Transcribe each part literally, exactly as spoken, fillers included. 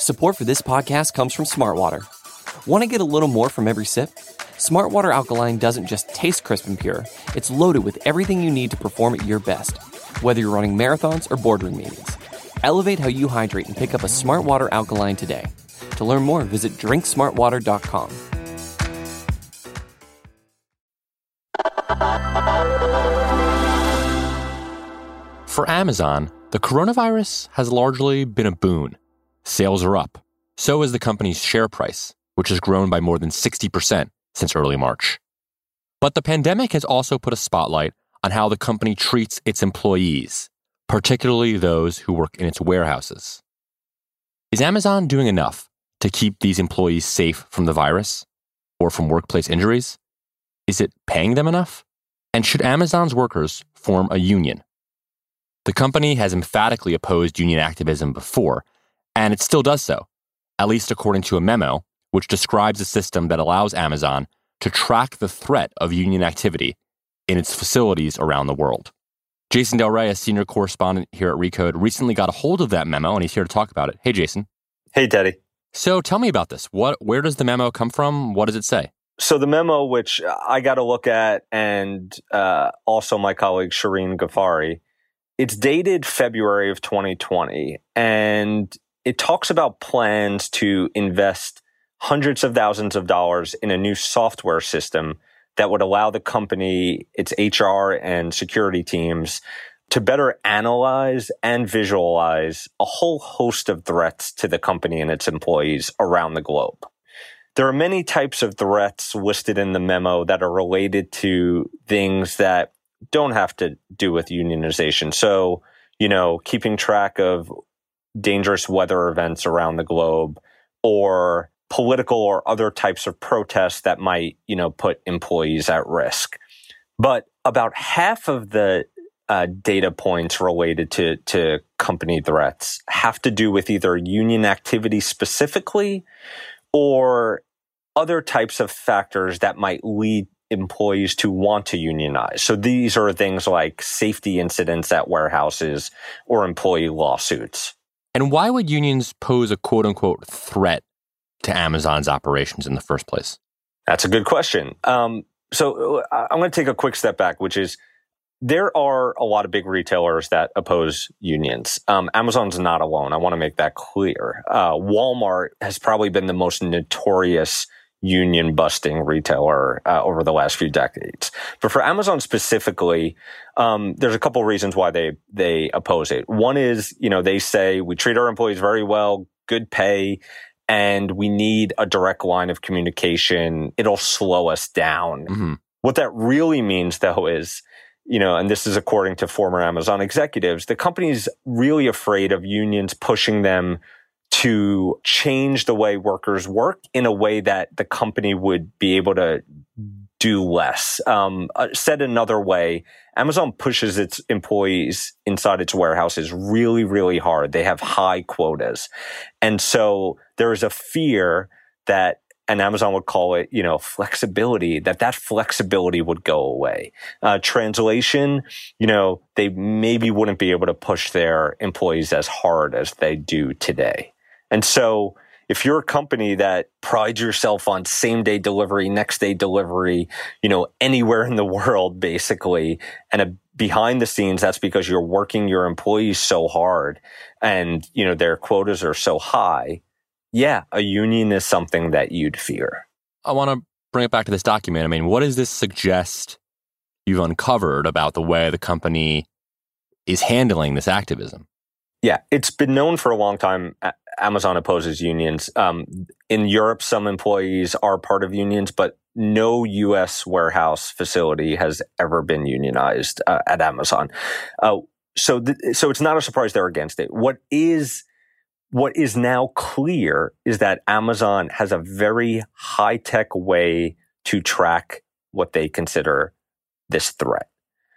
Support for this podcast comes from Smartwater. Want to get a little more from every sip? Smartwater Alkaline doesn't just taste crisp and pure, it's loaded with everything you need to perform at your best, whether you're running marathons or boardroom meetings. Elevate how you hydrate and pick up a Smartwater Alkaline today. To learn more, visit drink smartwater dot com. For Amazon, the coronavirus has largely been a boon. Sales are up. So is the company's share price, which has grown by more than sixty percent since early March. But the pandemic has also put a spotlight on how the company treats its employees, particularly those who work in its warehouses. Is Amazon doing enough to keep these employees safe from the virus or from workplace injuries? Is it paying them enough? And should Amazon's workers form a union? The company has emphatically opposed union activism before, and it still does so, at least according to a memo which describes a system that allows Amazon to track the threat of union activity in its facilities around the world. Jason Del Rey, a senior correspondent here at Recode, recently got a hold of that memo, and he's here to talk about it. Hey, Jason. Hey, Teddy. So tell me about this. What? Where does the memo come from? What does it say? So the memo, which I got to look at, and uh, also my colleague Shireen Ghaffari, it's dated February of twenty twenty, and it talks about plans to invest hundreds of thousands of dollars in a new software system that would allow the company, its H R and security teams, to better analyze and visualize a whole host of threats to the company and its employees around the globe. There are many types of threats listed in the memo that are related to things that don't have to do with unionization. So, you know, keeping track of dangerous weather events around the globe, or political or other types of protests that might, you know, put employees at risk. But about half of the uh, data points related to, to company threats have to do with either union activity specifically or other types of factors that might lead employees to want to unionize. So these are things like safety incidents at warehouses or employee lawsuits. And why would unions pose a quote-unquote threat to Amazon's operations in the first place? That's a good question. Um, so I'm going to take a quick step back, which is there are a lot of big retailers that oppose unions. Um, Amazon's not alone. I want to make that clear. Uh, Walmart has probably been the most notorious union busting retailer uh, over the last few decades. But for Amazon specifically, um, there's a couple of reasons why they they oppose it. One is, you know, they say we treat our employees very well, good pay, and we need a direct line of communication. It'll slow us down. Mm-hmm. What that really means, though, is, you know, and this is according to former Amazon executives, the company's really afraid of unions pushing them to change the way workers work in a way that the company would be able to do less. Um, uh, said another way, Amazon pushes its employees inside its warehouses really, really hard. They have high quotas. And so there is a fear that, and Amazon would call it, you know, flexibility, that that flexibility would go away. Uh, translation, you know, they maybe wouldn't be able to push their employees as hard as they do today. And so if you're a company that prides yourself on same day delivery, next day delivery, you know, anywhere in the world, basically, and a, behind the scenes, that's because you're working your employees so hard and, you know, their quotas are so high. Yeah, a union is something that you'd fear. I want to bring it back to this document. I mean, what does this suggest you've uncovered about the way the company is handling this activism? Yeah, it's been known for a long time. Amazon opposes unions. Um, in Europe, some employees are part of unions, but no U S warehouse facility has ever been unionized uh, at Amazon. Uh, so, th- so it's not a surprise they're against it. What is what is now clear is that Amazon has a very high-tech way to track what they consider this threat,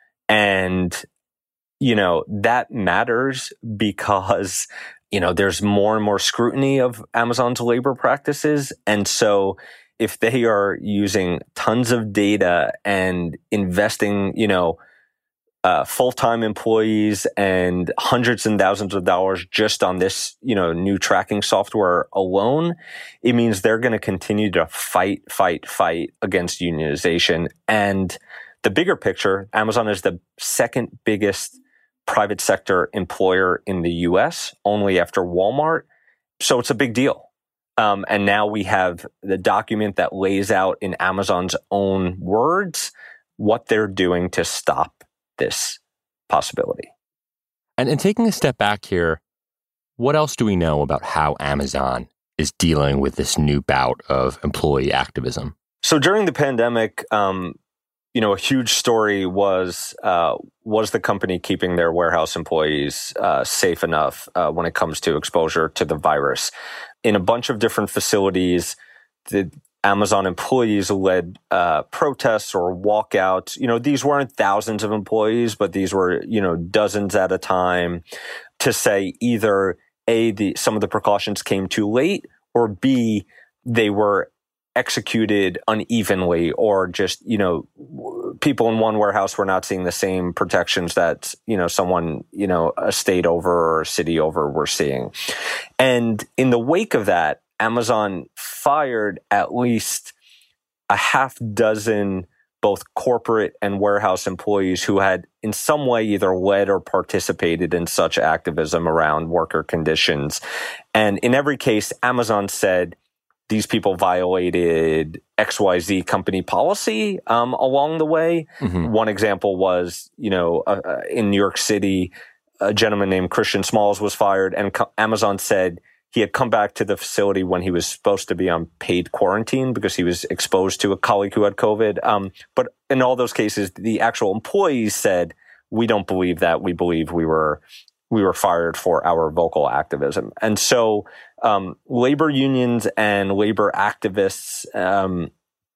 and you know, that matters because, you know, there's more and more scrutiny of Amazon's labor practices. And so if they are using tons of data and investing, you know, uh, full-time employees and hundreds and thousands of dollars just on this, you know, new tracking software alone, it means they're going to continue to fight, fight, fight against unionization. And the bigger picture, Amazon is the second biggest private sector employer in the U S, only after Walmart. So it's a big deal. Um, and now we have the document that lays out in Amazon's own words what they're doing to stop this possibility. And, and taking a step back here, what else do we know about how Amazon is dealing with this new bout of employee activism? So during the pandemic, um, you know, a huge story was uh, was the company keeping their warehouse employees uh, safe enough uh, when it comes to exposure to the virus. In a bunch of different facilities, the Amazon employees led uh, protests or walkouts. You know, these weren't thousands of employees, but these were, you know, dozens at a time to say either A, the, some of the precautions came too late, or B, they were executed unevenly, or just, you know, people in one warehouse were not seeing the same protections that, you know, someone, you know, a state over or a city over were seeing. And in the wake of that, Amazon fired at least a half dozen both corporate and warehouse employees who had in some way either led or participated in such activism around worker conditions. And in every case, Amazon said these people violated X Y Z company policy um, along the way. Mm-hmm. One example was, you know, uh, in New York City, a gentleman named Christian Smalls was fired, and co- Amazon said he had come back to the facility when he was supposed to be on paid quarantine because he was exposed to a colleague who had COVID. Um, but in all those cases, the actual employees said, we don't believe that. We believe we were we were fired for our vocal activism. And so um, labor unions and labor activists um,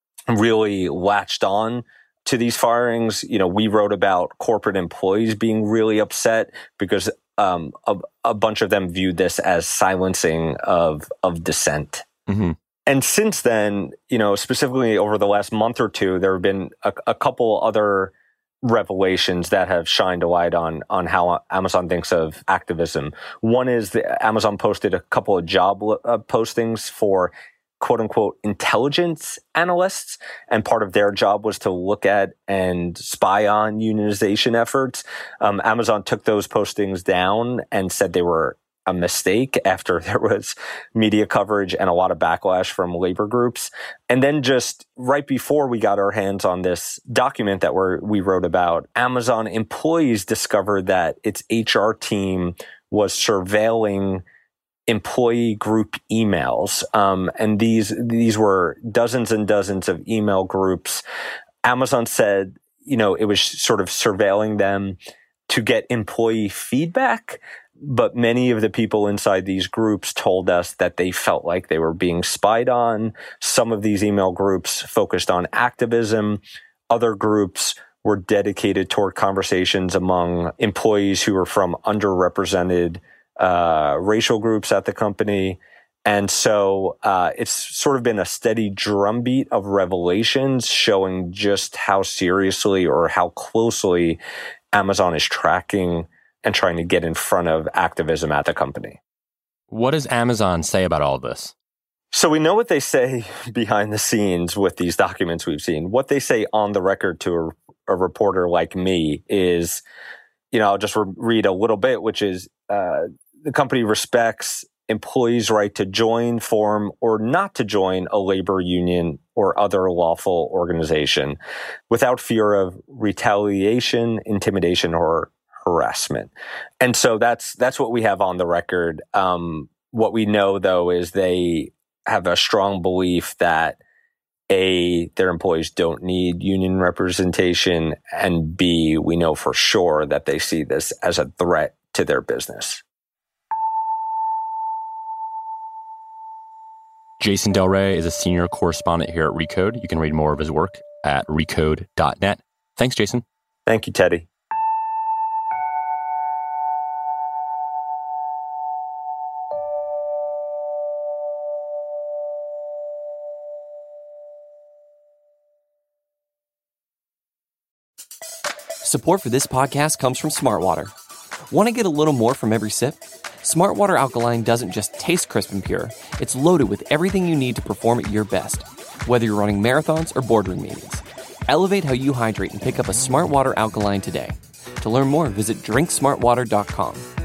really latched on to these firings. You know, we wrote about corporate employees being really upset because um, a, a bunch of them viewed this as silencing of of dissent. Mm-hmm. And since then, you know, specifically over the last month or two, there have been a, a couple other revelations that have shined a light on on how Amazon thinks of activism. One is that Amazon posted a couple of job uh, postings for quote unquote intelligence analysts, and part of their job was to look at and spy on unionization efforts. Um, Amazon took those postings down and said they were a mistake after there was media coverage and a lot of backlash from labor groups. And then just right before we got our hands on this document that we're, we wrote about, Amazon employees discovered that its H R team was surveilling employee group emails. Um, and these, these were dozens and dozens of email groups. Amazon said, you know, it was sort of surveilling them to get employee feedback. But many of the people inside these groups told us that they felt like they were being spied on. Some of these email groups focused on activism. Other groups were dedicated toward conversations among employees who were from underrepresented uh, racial groups at the company. And so uh, it's sort of been a steady drumbeat of revelations showing just how seriously or how closely Amazon is tracking and trying to get in front of activism at the company. What does Amazon say about all this? So we know what they say behind the scenes with these documents we've seen. What they say on the record to a, a reporter like me is, you know, I'll just re- read a little bit, which is uh, the company respects employees' right to join, form, or not to join a labor union or other lawful organization without fear of retaliation, intimidation, or harassment. And so that's that's what we have on the record. Um, what we know, though, is they have a strong belief that A, their employees don't need union representation, and B, we know for sure that they see this as a threat to their business. Jason Del Rey is a senior correspondent here at Recode. You can read more of his work at recode dot net. Thanks, Jason. Thank you, Teddy. Support for this podcast comes from Smartwater. Want to get a little more from every sip? Smartwater Alkaline doesn't just taste crisp and pure, it's loaded with everything you need to perform at your best, whether you're running marathons or boardroom meetings. Elevate how you hydrate and pick up a Smartwater Alkaline today. To learn more, visit drink smart water dot com.